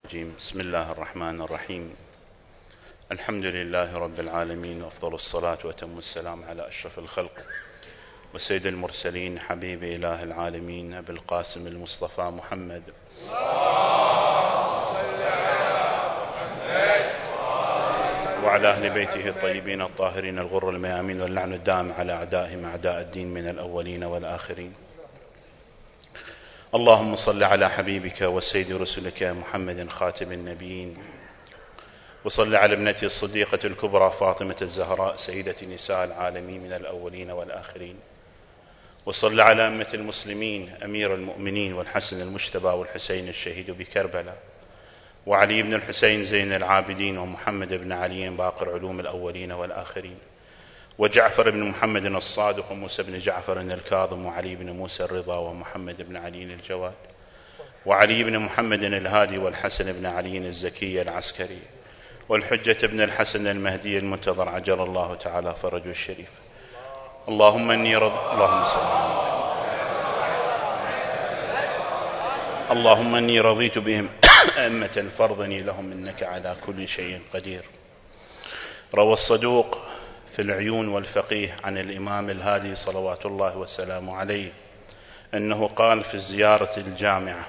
الرجيم. بسم الله الرحمن الرحيم. الحمد لله رب العالمين، وأفضل الصلاة وأتم السلام على أشرف الخلق وسيد المرسلين، حبيب إله العالمين، أبي القاسم المصطفى محمد وعلى أهل بيته الطيبين الطاهرين الغر الميامين، واللعن الدائم على أعدائهم أعداء الدين من الأولين والآخرين. اللهم صل على حبيبك وسيد رسلك محمد خاتم النبيين، وصل على ابنته الصديقة الكبرى فاطمة الزهراء سيدة نساء العالمين من الأولين والآخرين، وصل على أمة المسلمين أمير المؤمنين والحسن المجتبى والحسين الشهيد بكربلاء، وعلي بن الحسين زين العابدين، ومحمد بن علي باقر علوم الأولين والآخرين، وجعفر بن محمد الصادق، وموسى بن جعفر الكاظم، وعلي بن موسى الرضا، ومحمد بن علي الجواد، وعلي بن محمد الهادي، والحسن بن علي الزكي العسكري، والحجة بن الحسن المهدي المنتظر عجل الله تعالى فرجه الشريف. اللهم إني رضيت بهم أئمة فارضني لهم إنك على كل شيء قدير. روى الصدوق في العيون والفقيه عن الإمام الهادي صلوات الله وسلامه عليه أنه قال في الزيارة الجامعة: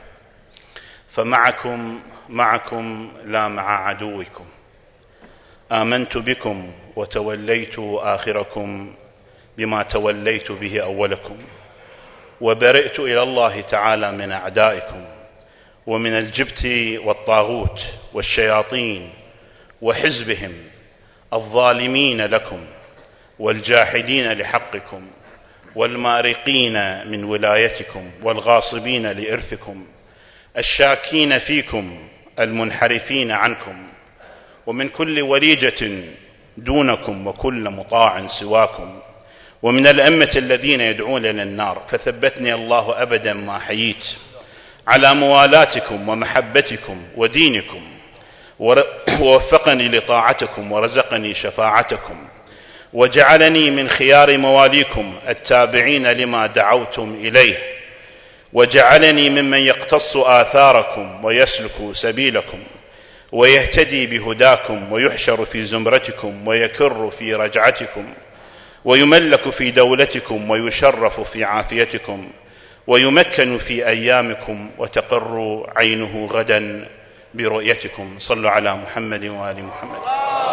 فمعكم لا مع عدوكم، آمنت بكم وتوليت آخركم بما توليت به أولكم، وبرئت إلى الله تعالى من أعدائكم ومن الجبت والطاغوت والشياطين وحزبهم الظالمين لكم والجاحدين لحقكم والمارقين من ولايتكم والغاصبين لإرثكم الشاكين فيكم المنحرفين عنكم، ومن كل وليجة دونكم وكل مطاع سواكم، ومن الأئمة الذين يدعون إلى النار. فثبتني الله أبدا ما حييت على موالاتكم ومحبتكم ودينكم، ووفقني لطاعتكم ورزقني شفاعتكم، وجعلني من خيار مواليكم التابعين لما دعوتم إليه، وجعلني ممن يقتص آثاركم ويسلك سبيلكم ويهتدي بهداكم، ويحشر في زمرتكم ويكر في رجعتكم، ويملك في دولتكم ويشرف في عافيتكم، ويمكن في أيامكم وتقر عينه غدا برؤيتكم. صلوا على محمد وآل محمد.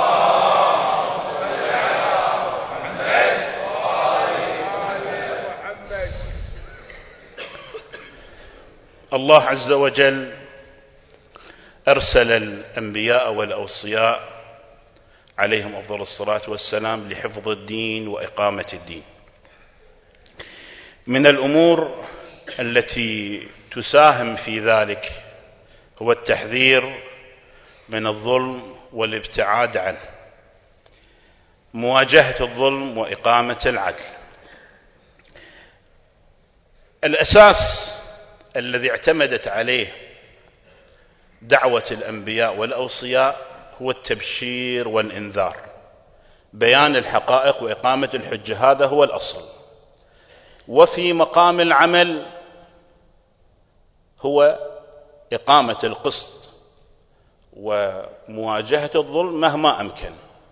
الله عز وجل أرسل الأنبياء والأوصياء عليهم أفضل الصلاة والسلام لحفظ الدين وإقامة الدين. من الأمور التي تساهم في ذلك هو التحذير من الظلم والابتعاد عنه، مواجهة الظلم وإقامة العدل. الأساس الذي اعتمدت عليه دعوة الأنبياء والأوصياء هو التبشير والإنذار، بيان الحقائق وإقامة الحجة، هذا هو الأصل. وفي مقام العمل هو إقامة القسط ومواجهة الظلم مهما أمكن.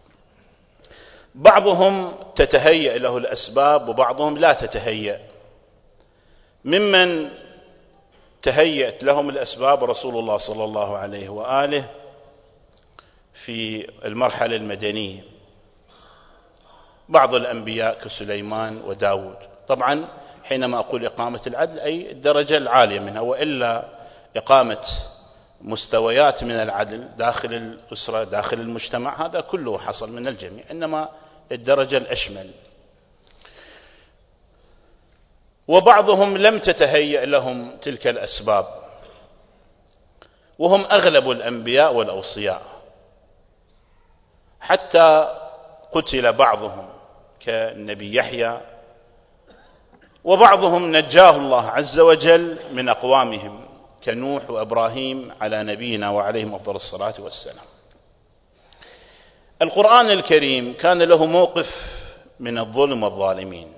بعضهم تتهيأ له الأسباب وبعضهم لا تتهيأ. ممن تهيأت لهم الأسباب رسول الله صلى الله عليه وآله في المرحلة المدنية، بعض الأنبياء كسليمان وداود. طبعا حينما أقول إقامة العدل أي الدرجة العالية منها، وإلا إقامة مستويات من العدل داخل الأسرة داخل المجتمع هذا كله حصل من الجميع، إنما الدرجة الأشمل. وبعضهم لم تتهيأ لهم تلك الأسباب، وهم أغلب الأنبياء والأوصياء، حتى قتل بعضهم كالنبي يحيى، وبعضهم نجاه الله عز وجل من أقوامهم كنوح وإبراهيم على نبينا وعليهم أفضل الصلاة والسلام. القرآن الكريم كان له موقف من الظلم والظالمين.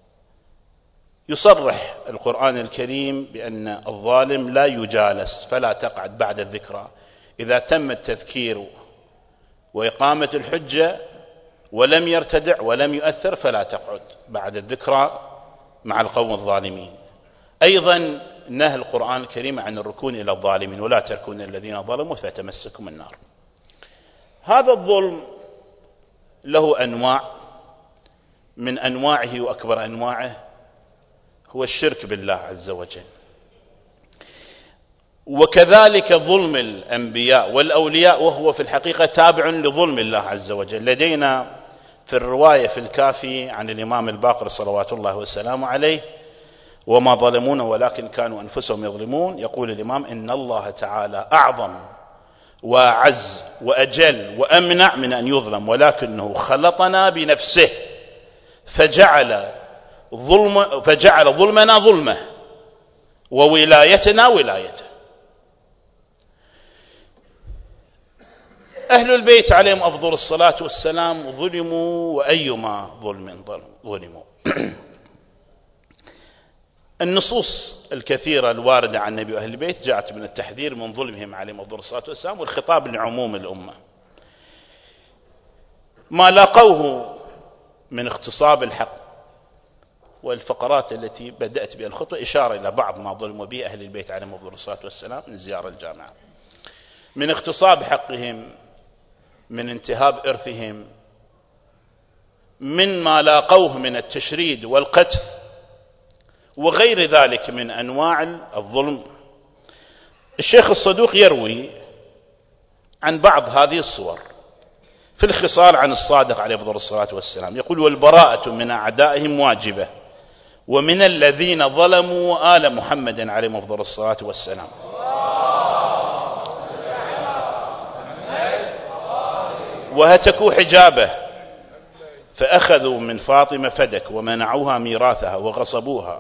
يصرح القرآن الكريم بأن الظالم لا يجالس فلا تقعد بعد الذكرى، إذا تم التذكير وإقامة الحجة ولم يرتدع ولم يؤثر فلا تقعد بعد الذكرى مع القوم الظالمين. أيضا نهى القرآن الكريم عن الركون إلى الظالمين، ولا تركون الذين ظلموا فتمسكم النار. هذا الظلم له أنواع، من أنواعه وأكبر أنواعه هو الشرك بالله عز وجل، وكذلك ظلم الأنبياء والأولياء، وهو في الحقيقة تابع لظلم الله عز وجل. لدينا في الرواية في الكافي عن الإمام الباقر صلوات الله وسلامه عليه: وما ظلمونا ولكن كانوا أنفسهم يظلمون. يقول الإمام: إن الله تعالى أعظم وأعز وأجل وأمنع من أن يظلم، ولكنه خلطنا بنفسه فجعل ظلمنا ظلمه وولايتنا ولايته. أهل البيت عليهم أفضل الصلاة والسلام ظلموا، وأيما ظلم ظلموا. النصوص الكثيرة الواردة عن النبي وأهل البيت جاءت من التحذير من ظلمهم عليهم أفضل الصلاة والسلام، والخطاب لعموم الأمة. ما لاقوه من اغتصاب الحق، والفقرات التي بدأت بها الخطبة إشارة إلى بعض ما ظلموا به أهل البيت عليهم أفضل الصلاة والسلام من زيارة الجامعة، من اغتصاب حقهم، من انتهاب إرثهم، من ما لاقوه من التشريد والقتل وغير ذلك من أنواع الظلم. الشيخ الصدوق يروي عن بعض هذه الصور في الخصال عن الصادق عليه أفضل الصلاة والسلام. يقول: والبراءة من أعدائهم واجبة، ومن الذين ظلموا آل محمد عليه أفضل الصلاة والسلام. وهتكوا حجابه فأخذوا من فاطمة فدك، ومنعوها ميراثها وغصبوها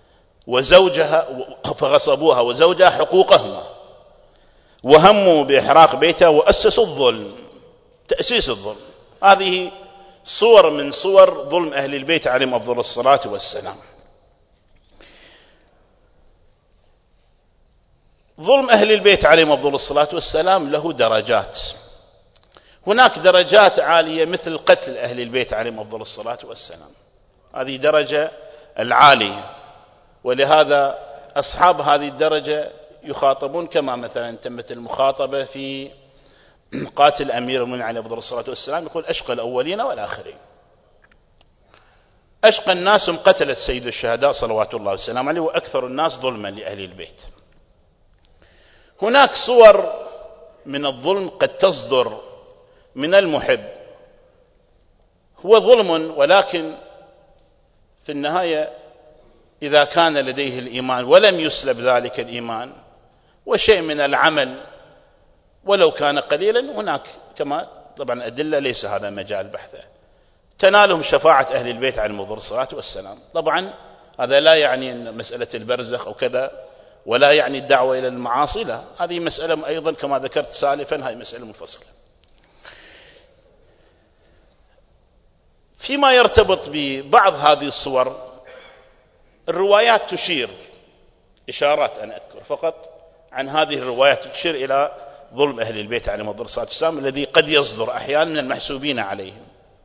وزوجها حقوقهما، وهموا بإحراق بيتها وأسسوا الظلم، تأسيس الظلم. هذه صور من صور ظلم أهل البيت عليهم أفضل الصلاة والسلام. ظلم أهل البيت عليهم أفضل الصلاة والسلام له درجات. هناك درجات عالية مثل قتل أهل البيت عليهم أفضل الصلاة والسلام، هذه درجة العالية، ولهذا أصحاب هذه الدرجة يخاطبون كما مثلا تمت المخاطبة في قاتل أمير المؤمنين عليه أفضل الصلاة والسلام، يقول: أشقى الأولين والآخرين. أشقى الناس قتلت سيد الشهداء صلوات الله والسلام عليه، وأكثر الناس ظلما لأهل البيت. هناك صور من الظلم قد تصدر من المحب، هو ظلم، ولكن في النهاية إذا كان لديه الإيمان ولم يسلب ذلك الإيمان وشيء من العمل ولو كان قليلا، هناك كما طبعا أدلة ليس هذا مجال بحثه، تنالهم شفاعة أهل البيت عليهم أفضل الصلاة والسلام. طبعا هذا لا يعني أن مسألة البرزخ أو كذا، ولا يعني الدعوة إلى المعاصي، لا، هذه مسألة أيضا كما ذكرت سالفا، هذه مسألة منفصلة. فيما يرتبط ببعض هذه الصور، الروايات تشير إشارات، أنا أذكر فقط عن هذه الروايات تشير إلى ظلم أهل البيت عليهم أفضل الصلاة والسلام الذي قد يصدر أحيانا من المحسوبين عليهم.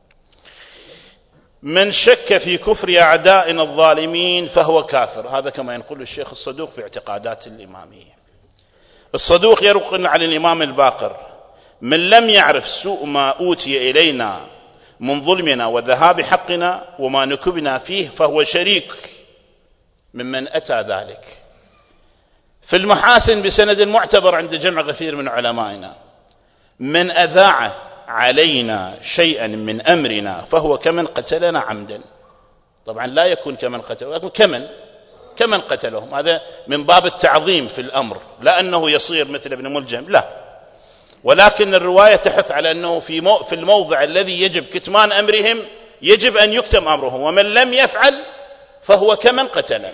من شك في كفر أعدائنا الظالمين فهو كافر، هذا كما ينقل الشيخ الصدوق في اعتقادات الإمامية. الصدوق ينقل عن الإمام الباقر: من لم يعرف سوء ما أوتي إلينا من ظلمنا وذهاب حقنا وما نكبنا فيه فهو شريك ممن أتى ذلك. في المحاسن بسند معتبر عند جمع غفير من علمائنا: من أذاع علينا شيئا من أمرنا فهو كمن قتلنا عمدا. طبعا لا يكون كمن قتله، يكون كمن قتلهم، هذا من باب التعظيم في الأمر، لا أنه يصير مثل ابن ملجم، لا، ولكن الرواية تحث على أنه في الموضع الذي يجب كتمان أمرهم يجب أن يكتم أمرهم، ومن لم يفعل فهو كمن قتلنا.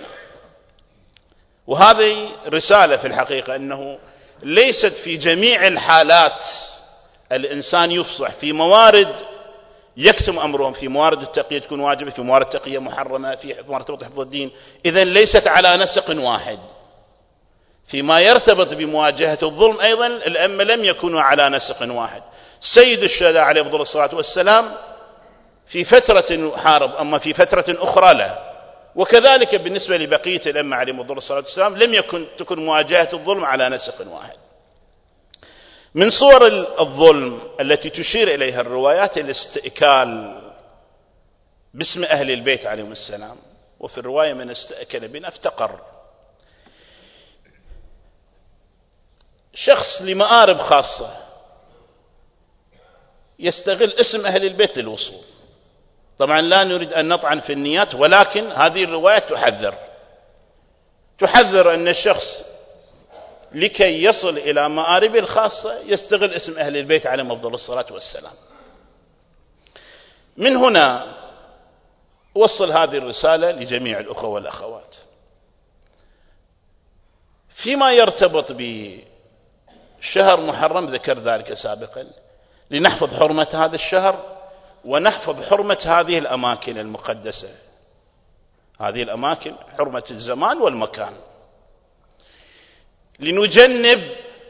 وهذه رسالة في الحقيقة، أنه ليست في جميع الحالات الإنسان يفصح، في موارد يكتم أمرهم، في موارد التقية تكون واجبة، في موارد التقية محرمة، في موارد حفظ الدين، إذن ليست على نسق واحد. فيما يرتبط بمواجهة الظلم أيضا الأئمة لم يكونوا على نسق واحد. سيد الشهداء عليه أفضل الصلاة والسلام في فترة حارب، أما في فترة أخرى لا. وكذلك بالنسبة لبقية الأئمة عليهم أفضل الصلاة والسلام لم تكن مواجهة الظلم على نسق واحد. من صور الظلم التي تشير إليها الروايات الاستئكال باسم أهل البيت عليهم السلام، وفي الرواية من استأكل بنا افتقر. شخص لمآرب خاصة يستغل اسم أهل البيت للوصول. طبعا لا نريد أن نطعن في النيات، ولكن هذه الرواية تحذر أن الشخص لكي يصل إلى مآربه الخاصة يستغل اسم أهل البيت عليهم أفضل الصلاة والسلام. من هنا وصل هذه الرسالة لجميع الأخوة والأخوات فيما يرتبط بشهر محرم، ذكر ذلك سابقا، لنحفظ حرمة هذا الشهر ونحفظ حرمة هذه الأماكن المقدسة، هذه الأماكن حرمة الزمان والمكان، لنجنب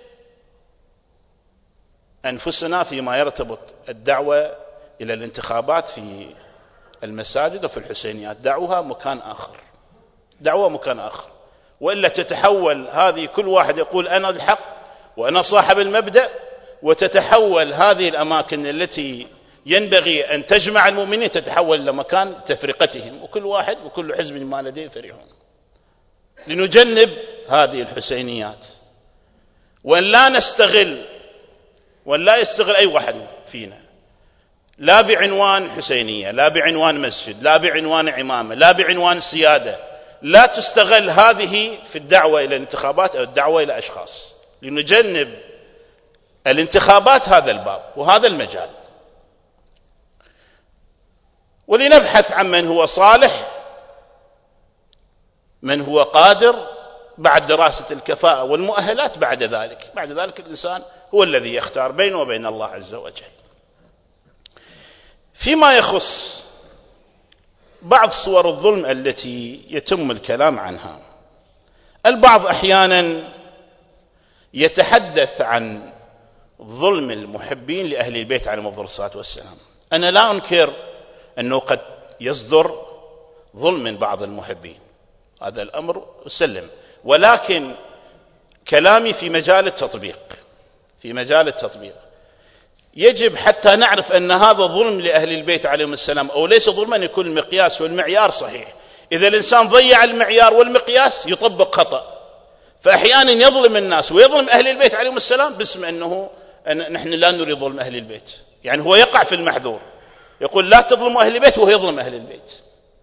أنفسنا فيما يرتبط الدعوة إلى الانتخابات في المساجد وفي الحسينيات. دعوها مكان آخر، دعوة مكان آخر، وإلا تتحول هذه كل واحد يقول أنا الحق وأنا صاحب المبدأ، وتتحول هذه الأماكن التي ينبغي أن تجمع المؤمنين تتحول إلى مكان تفرقتهم، وكل واحد وكل حزب ما لديه فرحون. لنجنب هذه الحسينيات، وأن لا نستغل وأن لا يستغل أي واحد فينا لا بعنوان حسينية، لا بعنوان مسجد، لا بعنوان عمامة، لا بعنوان سيادة، لا تستغل هذه في الدعوة إلى الانتخابات أو الدعوة إلى أشخاص. لنجنب الانتخابات هذا الباب وهذا المجال، ولنبحث عن من هو صالح، من هو قادر، بعد دراسة الكفاءة والمؤهلات. بعد ذلك الإنسان هو الذي يختار بينه وبين الله عز وجل. فيما يخص بعض صور الظلم التي يتم الكلام عنها، البعض أحيانا يتحدث عن ظلم المحبين لأهل البيت عليهم أفضل الصلاة والسلام. أنا لا أنكر أنه قد يصدر ظلم من بعض المحبين، هذا الأمر أسلم، ولكن كلامي في مجال التطبيق. يجب حتى نعرف أن هذا ظلم لأهل البيت عليهم السلام أو ليس ظلما، يكون المقياس والمعيار صحيح. إذا الإنسان ضيع المعيار والمقياس يطبق خطأ، فأحيانا يظلم الناس ويظلم أهل البيت عليهم السلام باسم أنه نحن لا نريد ظلم أهل البيت، يعني هو يقع في المحذور، يقول لا تظلموا أهل البيت وهو يظلم أهل البيت.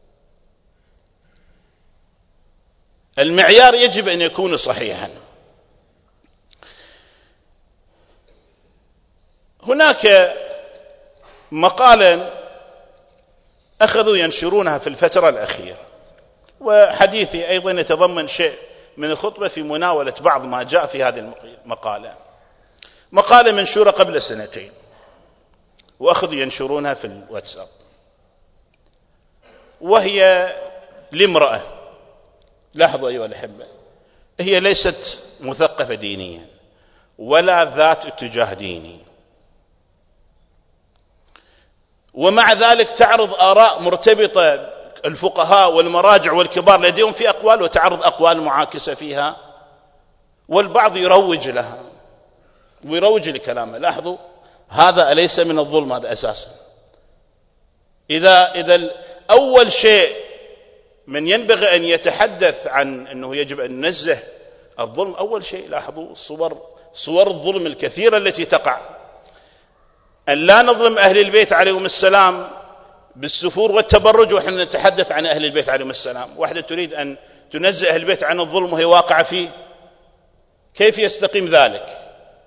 المعيار يجب أن يكون صحيحا. هناك مقالا أخذوا ينشرونها في الفترة الأخيرة، وحديثي أيضا يتضمن شيء من الخطبة في مناولة بعض ما جاء في هذه مقالة منشورة قبل 2 سنين، وأخذوا ينشرونها في الواتساب، وهي لامرأة. لاحظوا أيها الأحبة، هي ليست مثقفة دينيا ولا ذات اتجاه ديني، ومع ذلك تعرض آراء مرتبطة الفقهاء والمراجع والكبار لديهم في أقوال، وتعرض أقوال معاكسة فيها، والبعض يروج لها ويروج لكلامه. لاحظوا، هذا أليس من الظلم؟ هذا أساسا. إذا أول شيء من ينبغي أن يتحدث عن أنه يجب أن ننزه الظلم، أول شيء لاحظوا صور الظلم الكثيرة التي تقع. أن لا نظلم أهل البيت عليهم السلام بالسفور والتبرج ونحن نتحدث عن أهل البيت عليهم السلام. واحدة تريد أن تنزه أهل البيت عن الظلم وهي واقعة فيه، كيف يستقيم ذلك؟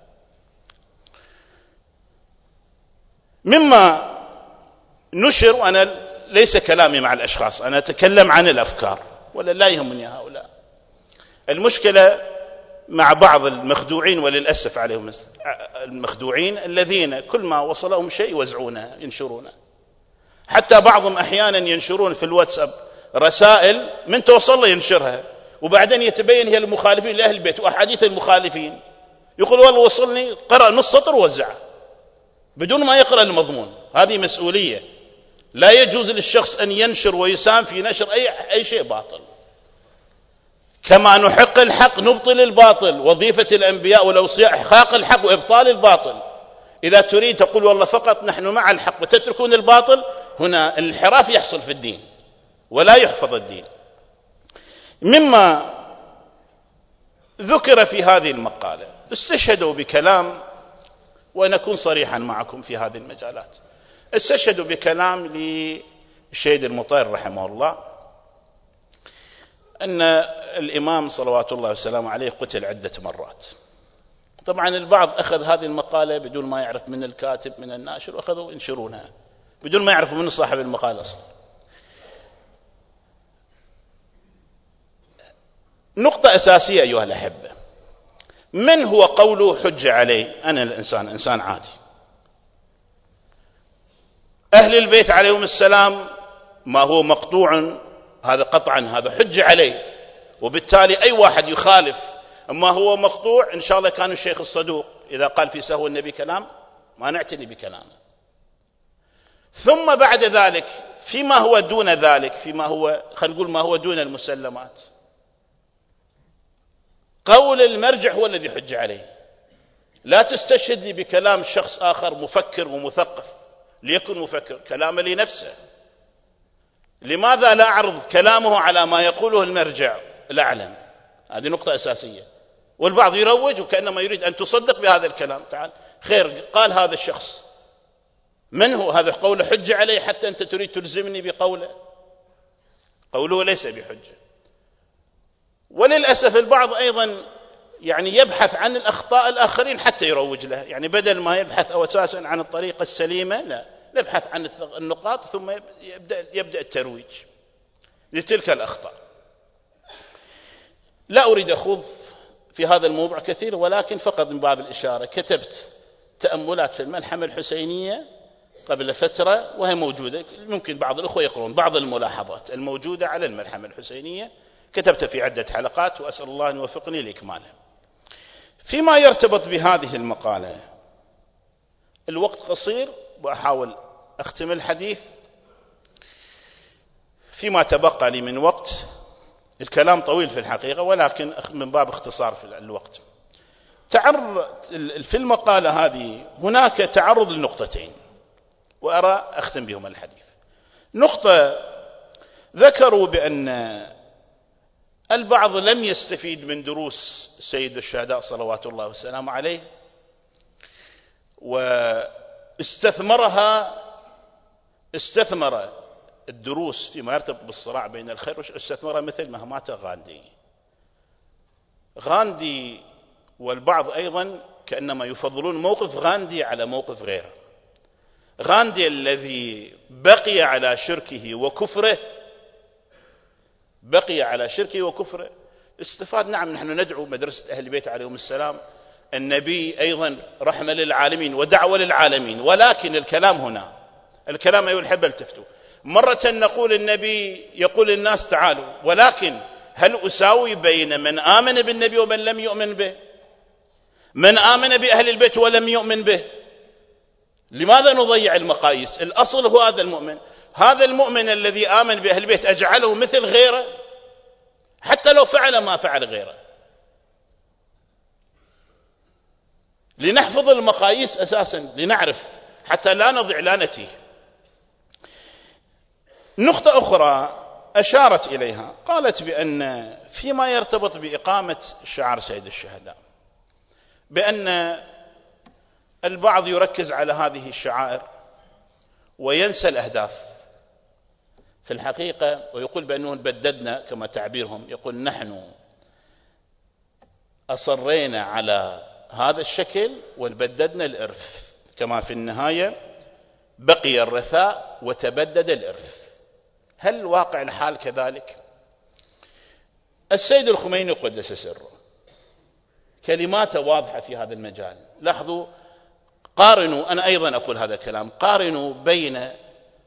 مما نشر، وأنا ليس كلامي مع الأشخاص، أنا أتكلم عن الأفكار، ولا لا يهمني هؤلاء. المشكلة مع بعض المخدوعين، وللأسف عليهم المخدوعين الذين كل ما وصلهم شيء يوزعونه ينشرونه. حتى بعضهم أحيانا ينشرون في الواتساب رسائل من توصل له ينشرها، وبعدين يتبين هي المخالفين لأهل البيت وأحاديث المخالفين، يقول والله وصلني، قرأ نص سطر ووزعه بدون ما يقرأ المضمون. هذه مسؤولية. لا يجوز للشخص أن ينشر ويساهم في نشر أي شيء باطل. كما نحق الحق نبطل الباطل. وظيفة الأنبياء والأوصياء إحقاق الحق وإبطال الباطل. إذا تريد تقول والله فقط نحن مع الحق وتتركون الباطل، هنا الانحراف يحصل في الدين ولا يحفظ الدين. مما ذكر في هذه المقالة استشهدوا بكلام، وأنا أكون صريحا معكم في هذه المجالات، استشهدوا بكلام للسيد المطير رحمه الله أن الإمام صلوات الله وسلامه عليه قتل عدة مرات. طبعا البعض أخذ هذه المقالة بدون ما يعرف من الكاتب من الناشر، وأخذوا ينشرونها بدون ما يعرفوا من صاحب المقالة أصلا. نقطة أساسية أيها الأحبة، من هو قوله حجة عليه؟ أنا الإنسان إنسان عادي، أهل البيت عليهم السلام ما هو مقطوع هذا قطعا هذا حجة عليه، وبالتالي أي واحد يخالف ما هو مقطوع إن شاء الله كان الشيخ الصدوق إذا قال في سهو النبي كلام ما نعتني بكلامه. ثم بعد ذلك فيما هو دون ذلك، فيما هو خلينا نقول ما هو دون المسلمات، قول المرجع هو الذي حج عليه. لا تستشهد لي بكلام شخص آخر مفكر ومثقف ليكن مفكر، كلامه لنفسه. لماذا لا أعرض كلامه على ما يقوله المرجع الأعلم؟ هذه نقطة أساسية. والبعض يروج وكأنما يريد أن تصدق بهذا الكلام. تعال خير، قال هذا الشخص من هو؟ هذا قوله حجة عليه حتى أنت تريد تلزمني بقوله؟ قوله ليس بحجة. وللأسف البعض أيضا يعني يبحث عن الأخطاء الآخرين حتى يروج لها، يعني بدل ما يبحث أو أساسا عن الطريقة السليمة، لا، نبحث عن النقاط ثم يبدأ الترويج لتلك الأخطاء. لا أريد أخوض في هذا الموضوع كثير، ولكن فقط من باب الإشارة كتبت تأملات في الملحمة الحسينية قبل فترة وهي موجودة، ممكن بعض الأخوة يقرون بعض الملاحظات الموجودة على الملحمة الحسينية، كتبت في عدة حلقات وأسأل الله أن يوفقني لإكمالها. فيما يرتبط بهذه المقالة، الوقت قصير وأحاول أختم الحديث فيما تبقى لي من وقت. الكلام طويل في الحقيقة ولكن من باب اختصار في الوقت. في المقالة هذه هناك تعرض لنقطتين وأرى أختم بهما الحديث. نقطة ذكروا بأن البعض لم يستفيد من دروس سيد الشهداء صلوات الله وسلامه عليه، استثمر الدروس فيما يرتبط بالصراع بين الخير والشر، استثمرها مثل ما مات غاندي. والبعض أيضا كأنما يفضلون موقف غاندي على موقف غيره. غاندي الذي بقي على شركه وكفره استفاد. نعم نحن ندعو مدرسة أهل البيت عليهم السلام، النبي أيضا رحمة للعالمين ودعوة للعالمين، ولكن الكلام هنا الكلام أيها الأحبة التفتوا. مرة نقول النبي يقول الناس تعالوا، ولكن هل أساوي بين من آمن بالنبي ومن لم يؤمن به؟ من آمن بأهل البيت ولم يؤمن به؟ لماذا نضيع المقاييس؟ الأصل هو هذا المؤمن الذي آمن بأهل البيت أجعله مثل غيره حتى لو فعل ما فعل غيره؟ لنحفظ المقاييس أساسا، لنعرف حتى لا نضيع لا نتيه. نقطة أخرى أشارت إليها، قالت بأن فيما يرتبط بإقامة شعار سيد الشهداء، بأن البعض يركز على هذه الشعائر وينسى الأهداف في الحقيقة، ويقول بأنه بددنا كما تعبيرهم، يقول نحن أصرينا على هذا الشكل والبددنا الإرث، كما في النهاية بقي الرثاء وتبدد الإرث. هل واقع الحال كذلك؟ السيد الخميني قدس سره كلماته واضحة في هذا المجال. لاحظوا، قارنوا، أنا أيضا أقول هذا الكلام، قارنوا بين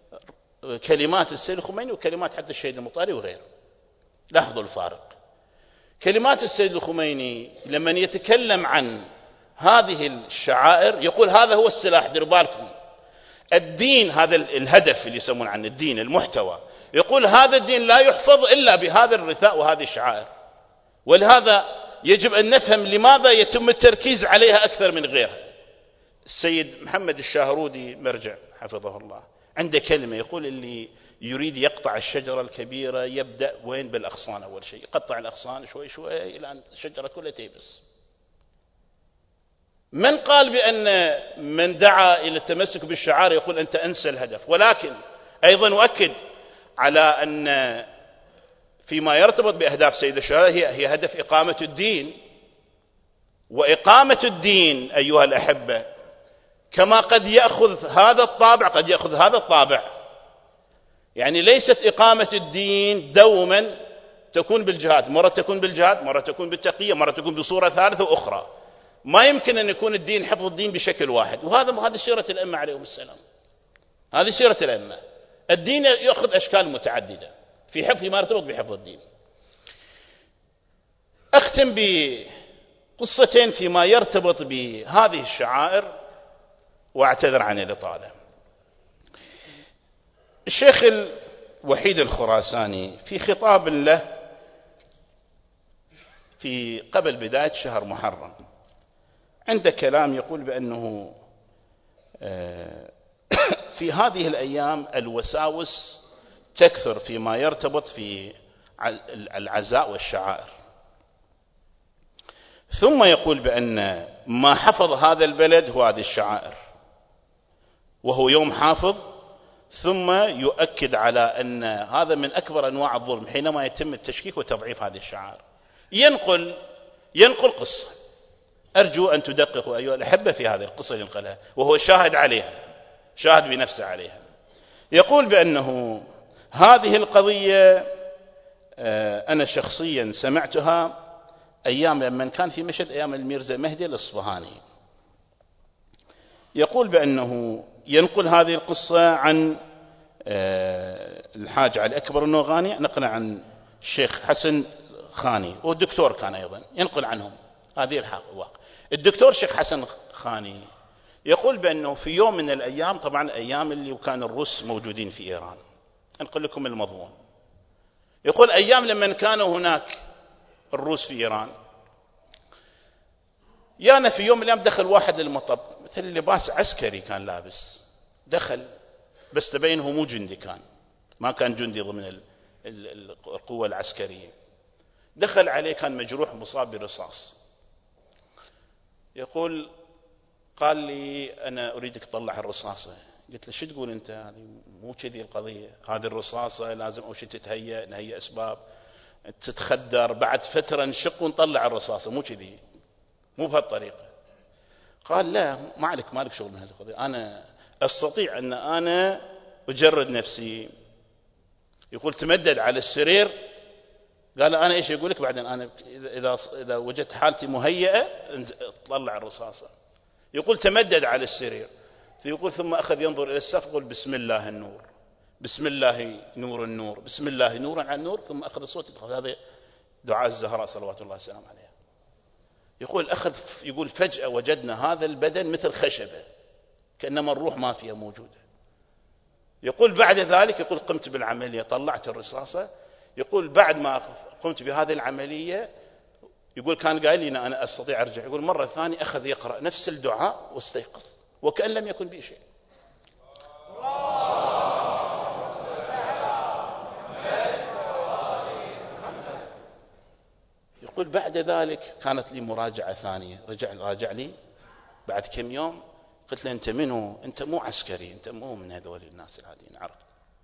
كلمات السيد الخميني وكلمات حتى الشهيد المطاري وغيره، لاحظوا الفارق. كلمات السيد الخميني لما يتكلم عن هذه الشعائر يقول هذا هو السلاح، دير بالكم. الدين هذا الهدف اللي يسمون عنه الدين، المحتوى، يقول هذا الدين لا يحفظ إلا بهذا الرثاء وهذه الشعائر. ولهذا يجب أن نفهم لماذا يتم التركيز عليها أكثر من غيرها. السيد محمد الشاهرودي مرجع حفظه الله عنده كلمة يقول اللي يريد يقطع الشجرة الكبيرة يبدأ وين؟ بالأغصان. أول شيء يقطع الأغصان شوي شوي إلى أن الشجرة كلها تيبس. من قال بأن من دعا إلى التمسك بالشعائر يقول أنت أنسى الهدف؟ ولكن أيضا أؤكد على أن فيما يرتبط بأهداف سيد الشهداء هي هدف إقامة الدين. وإقامة الدين أيها الأحبة كما قد يأخذ هذا الطابع قد يأخذ هذا الطابع. يعني ليست إقامة الدين دوما تكون بالجهاد، مرة تكون بالجهاد، مرة تكون بالتقية، مرة تكون بصورة ثالثة وأخرى. ما يمكن أن يكون الدين حفظ الدين بشكل واحد. وهذا سيرة الأئمة عليهم السلام، هذه سيرة الأئمة. الدين يأخذ أشكال متعددة في حفظ ما يرتبط بحفظ الدين. أختم بقصتين فيما يرتبط بهذه الشعائر وأعتذر عن الإطالة. الشيخ الوحيد الخراساني في خطاب له في قبل بداية شهر محرم عنده كلام يقول بأنه في هذه الأيام الوساوس تكثر فيما يرتبط في العزاء والشعائر. ثم يقول بأن ما حفظ هذا البلد هو هذه الشعائر وهو يوم حافظ. ثم يؤكد على أن هذا من أكبر أنواع الظلم حينما يتم التشكيك وتضعيف هذه الشعائر. ينقل قصة، أرجو أن تدققوا أيها الأحبة في هذه القصة اللي ينقلها وهو شاهد عليها، شاهد بنفسه عليها. يقول بأنه هذه القضية أنا شخصيا سمعتها أيام لما كان في مشهد أيام الميرزا مهدي الإصفهاني. يقول بأنه ينقل هذه القصة عن الحاج علي أكبر النوغاني، نقل عن الشيخ حسن خاني والدكتور كان أيضا ينقل عنهم هذه الواقع. الدكتور شيخ حسن خاني يقول بأنه في يوم من الأيام، طبعا أيام اللي كان الروس موجودين في إيران، أنقل لكم المضمون. يقول أيام لما كانوا هناك الروس في إيران، يانا في يوم من الأيام دخل واحد للمطب مثل لباس عسكري كان لابس، دخل بس تبين هو مو جندي، ما كان جندي ضمن القوة العسكرية. دخل عليه كان مجروح مصاب برصاص. يقول قال لي أنا أريدك تطلع الرصاصة. قلت له شو تقول أنت؟ هذه مو كذي القضية، هذه الرصاصة لازم أول شيء تتهيأ، نهيئ أسباب، تتخدر، بعد فترة نشق ونطلع الرصاصة، مو كذي، مو بهالطريقة. قال لا ما عليك شغل من هالقضية، أنا أستطيع أن أنا أجرد نفسي. يقول تمدد على السرير، قال أنا إيش يقول لك بعدين، أنا إذا وجدت حالتي مهيئة طلع الرصاصة. يقول تمدد على السرير، يقول ثم أخذ ينظر إلى السقف يقول بسم الله النور، بسم الله نور النور، بسم الله نورا عن نور، ثم أخذ الصوت يدخل. هذا دعاء الزهراء صلوات الله وسلام عليها. يقول فجأة وجدنا هذا البدن مثل خشبة كأنما الروح ما فيها موجودة. يقول بعد ذلك يقول قمت بالعملية، طلعت الرصاصة. يقول بعد ما قمت بهذه العملية يقول كان قايل لي أنا أستطيع أرجع. يقول مرة ثانية أخذ يقرأ نفس الدعاء واستيقظ وكأن لم يكن به شيء. يقول بعد ذلك كانت لي مراجعة ثانية، راجع لي بعد كم يوم. قلت له أنت منو؟ أنت مو عسكري، أنت مو من هذول الناس العاديين، عرفت؟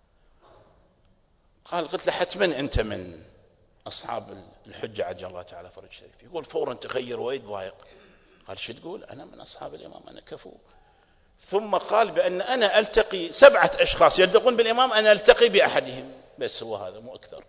قلت له حتما أنت من أصحاب الحجة عجل الله تعالى فرج شريف. يقول فورا تغير ويتضايق. قال شو تقول؟ أنا من أصحاب الإمام، أنا كفو. ثم قال بأن أنا ألتقي 7 أشخاص يلتقون بالإمام، أنا ألتقي بأحدهم بس، هو هذا مو أكثر.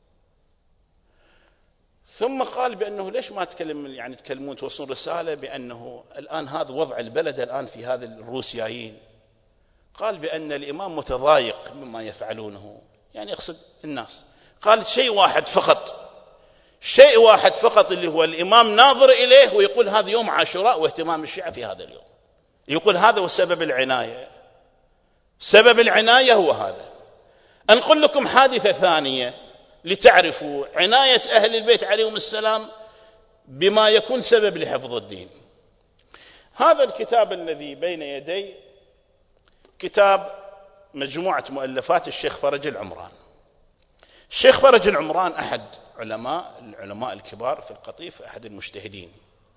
ثم قال بأنه ليش ما تكلمون توصلون رسالة بأنه الآن هذا وضع البلد الآن في هذا الروسيايين. قال بأن الإمام متضايق مما يفعلونه، يعني يقصد الناس. قال شيء واحد فقط، شيء واحد فقط اللي هو الإمام ناظر إليه ويقول هذا يوم عاشوراء واهتمام الشيعة في هذا اليوم، يقول هذا هو سبب العناية. سبب العناية هو هذا. أنقل لكم حادثة ثانية لتعرفوا عناية أهل البيت عليهم السلام بما يكون سبب لحفظ الدين. هذا الكتاب الذي بين يدي كتاب مجموعة مؤلفات الشيخ فرج العمران. الشيخ فرج العمران أحد العلماء الكبار في القطيف، أحد المجتهدين.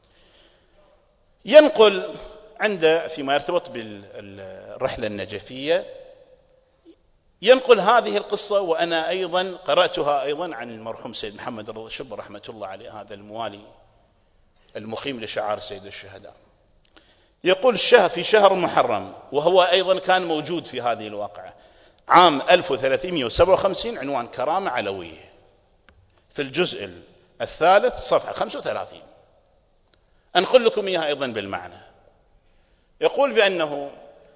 ينقل عنده فيما يرتبط بالرحلة النجفية، ينقل هذه القصة، وأنا أيضا قرأتها أيضا عن المرحوم سيد محمد رضا شبر رحمة الله عليه، هذا الموالي المقيم لشعار سيد الشهداء. يقول في شهر محرم، وهو أيضا كان موجود في هذه الواقعة، عام 1357، عنوان كرامة علوية، في الجزء الثالث صفحة 35. أنقل لكم إياها أيضا بالمعنى. يقول بأنه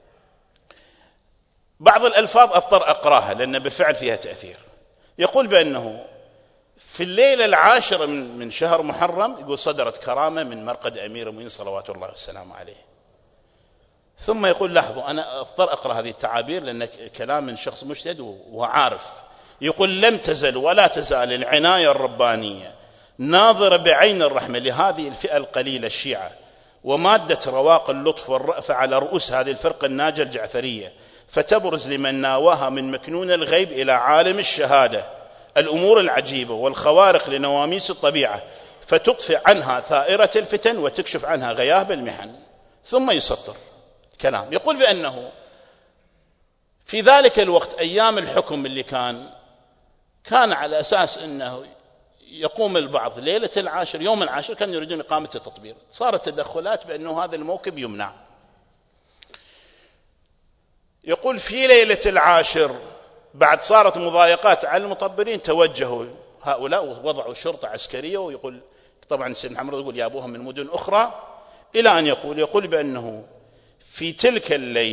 بعض الألفاظ أضطر أقراها لأن بالفعل فيها تأثير. يقول بأنه في الليلة العاشرة من شهر محرم، يقول صدرت كرامة من مرقد أمير المؤمنين صلوات الله والسلام عليه. ثم يقول لاحظوا، أنا أضطر أقرأ هذه التعابير لأن كلام من شخص مجتهد وعارف. يقول لم تزل ولا تزال العناية الربانية ناظرة بعين الرحمة لهذه الفئة القليلة الشيعة، ومادة رواق اللطف والرأفة على رؤوس هذه الفرقة الناجية الجعفرية، فتبرز لمن ناواها من مكنون الغيب إلى عالم الشهادة الأمور العجيبة والخوارق لنواميس الطبيعة، فتطفئ عنها ثائرة الفتن وتكشف عنها غياب المحن. ثم يسطر كلام، يقول بأنه في ذلك الوقت أيام الحكم اللي كان على أساس أنه يقوم البعض ليلة العاشر، يوم العاشر، كانوا يريدون إقامة التطبير. صارت تدخلات بأنه هذا الموكب يمنع. يقول في ليلة العاشر بعد صارت مضايقات على المطبرين، توجهوا هؤلاء ووضعوا شرطة عسكرية، ويقول طبعا سيدنا محمد يقول يابوهم من مدن أخرى، إلى أن يقول بأنه في تلك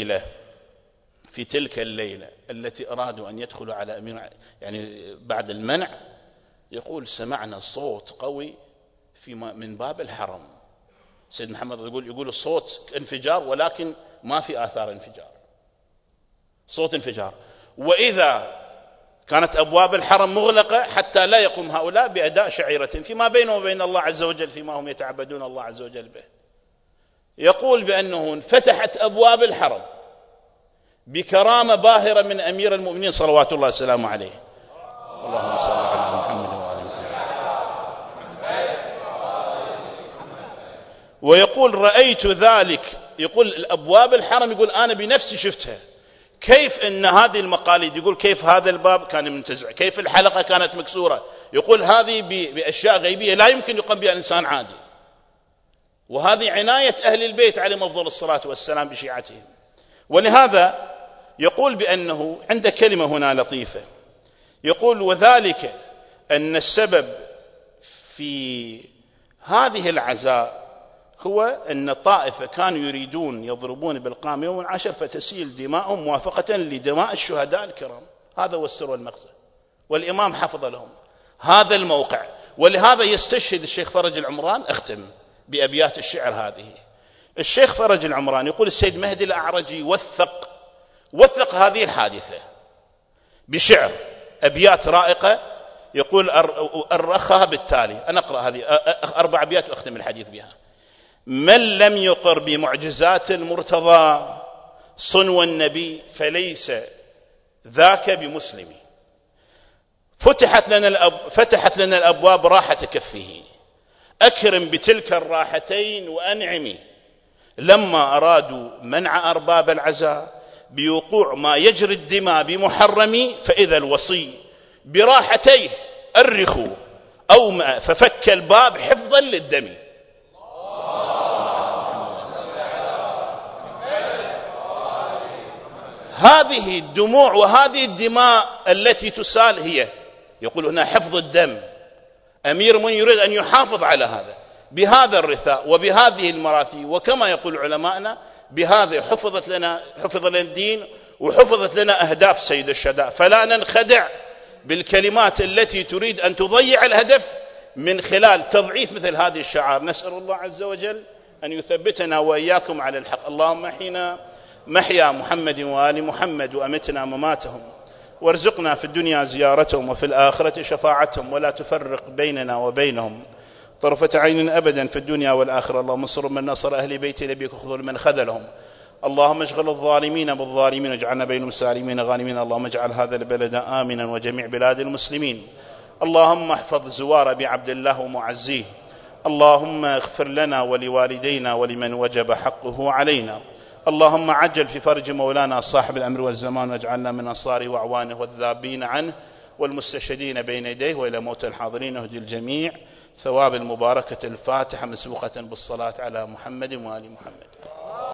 الليلة التي أرادوا أن يدخلوا على أمير، يعني بعد المنع، يقول سمعنا صوت قوي من باب الحرم. سيد محمد يقول الصوت انفجار، ولكن ما في آثار انفجار، صوت انفجار. وإذا كانت أبواب الحرم مغلقة حتى لا يقوم هؤلاء بأداء شعيرة فيما بينه وبين الله عز وجل، فيما هم يتعبدون الله عز وجل به. يقول بأنه انفتحت أبواب الحرم بكرامة باهرة من أمير المؤمنين صلوات الله وسلامه عليه. اللهم صل على محمد وعلى محمد. ويقول رأيت ذلك، يقول الأبواب الحرم، يقول أنا بنفسي شفتها، كيف أن هذه المقاليد، يقول كيف هذا الباب كان منتزع، كيف الحلقة كانت مكسورة، يقول هذه بأشياء غيبية لا يمكن يقوم بها إنسان عادي. وهذه عناية أهل البيت عليهم أفضل الصلاة والسلام بشيعتهم. ولهذا يقول بأنه عند كلمة هنا لطيفة، يقول وذلك أن السبب في هذه العزاء هو أن طائفة كانوا يريدون يضربون بالقام يوم العاشر فتسيل دماءهم موافقة لدماء الشهداء الكرام. هذا هو السر والمغزى، والإمام حفظ لهم هذا الموقع. ولهذا يستشهد الشيخ فرج العمران، أختم بأبيات الشعر هذه. الشيخ فرج العمران يقول السيد مهدي الأعرجي وثق هذه الحادثة بشعر، أبيات رائقة. يقول أرخها بالتالي، أنا أقرأ هذه 4 أبيات وأختم الحديث بها. من لم يقر بمعجزات المرتضى صنو النبي فليس ذاك بمسلم. فتحت لنا الأبواب راحة كفه، أكرم بتلك الراحتين وأنعمي. لما أرادوا منع أرباب العزاء بوقوع ما يجري الدماء بمحرمي، فإذا الوصي براحتيه أرخوا أومأ ففك الباب حفظا للدم. هذه الدموع وهذه الدماء التي تسال هي، يقول هنا حفظ الدم. أمير من يريد أن يحافظ على هذا بهذا الرثاء وبهذه المراثي، وكما يقول علماءنا بهذا حفظ لنا الدين وحفظت لنا أهداف سيد الشهداء. فلا ننخدع بالكلمات التي تريد أن تضيع الهدف من خلال تضعيف مثل هذه الشعار. نسأل الله عز وجل أن يثبتنا وإياكم على الحق. اللهم احينا محيا محمد وآل محمد، وأمتنا مماتهم، وارزقنا في الدنيا زيارتهم وفي الآخرة شفاعتهم، ولا تفرق بيننا وبينهم طرفة عين أبدا في الدنيا والآخرة. اللهم انصر من نصر أهل بيت نبيك وخذل من خذلهم. اللهم اشغل الظالمين بالظالمين واجعلنا بينهم سالمين غانمين. اللهم اجعل هذا البلد آمنا وجميع بلاد المسلمين. اللهم احفظ زوار أبي عبد الله ومعزيه. اللهم اغفر لنا ولوالدينا ولمن وجب حقه علينا. اللهم عجل في فرج مولانا صاحب الأمر والزمان، واجعلنا من أنصاره وأعوانه والذابين عنه والمستشهدين بين يديه، وإلى موت الحاضرين اهدي الجميع. ثواب المباركة الفاتحة مسبوقة بالصلاة على محمد وآل محمد.